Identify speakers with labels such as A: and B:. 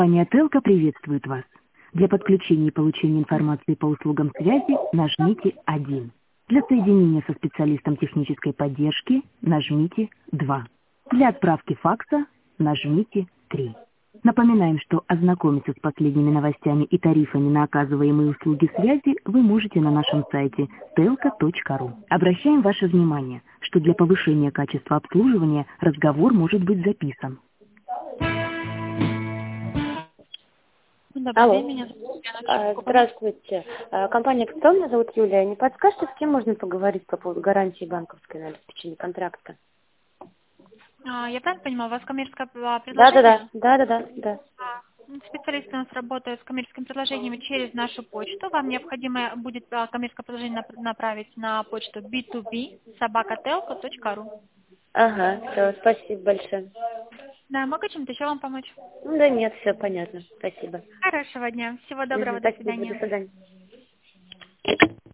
A: Компания Телко приветствует вас. Для подключения и получения информации по услугам связи нажмите 1. Для соединения со специалистом технической поддержки нажмите 2. Для отправки факса нажмите 3. Напоминаем, что ознакомиться с последними новостями и тарифами на оказываемые услуги связи вы можете на нашем сайте telco.ru. Обращаем ваше внимание, что для повышения качества обслуживания разговор может быть записан.
B: Добрый день, меня зовут Яна.
C: Здравствуйте. Компания «Кто?» Меня зовут Юлия. Не подскажете, с кем можно поговорить по поводу гарантии банковской на обеспечение контракта?
B: Я правильно понимаю, у вас коммерческое предложение?
C: Да.
B: Специалисты у нас работают с коммерческими предложениями через нашу почту. Вам необходимо будет коммерческое предложение направить на почту b2b@telco.ru.
C: Ага, все, спасибо большое.
B: Да, могу чем-то еще вам помочь?
C: Да нет, все понятно. Спасибо.
B: Хорошего дня. Всего доброго. До
C: Спасибо,
B: свидания.
C: до свидания.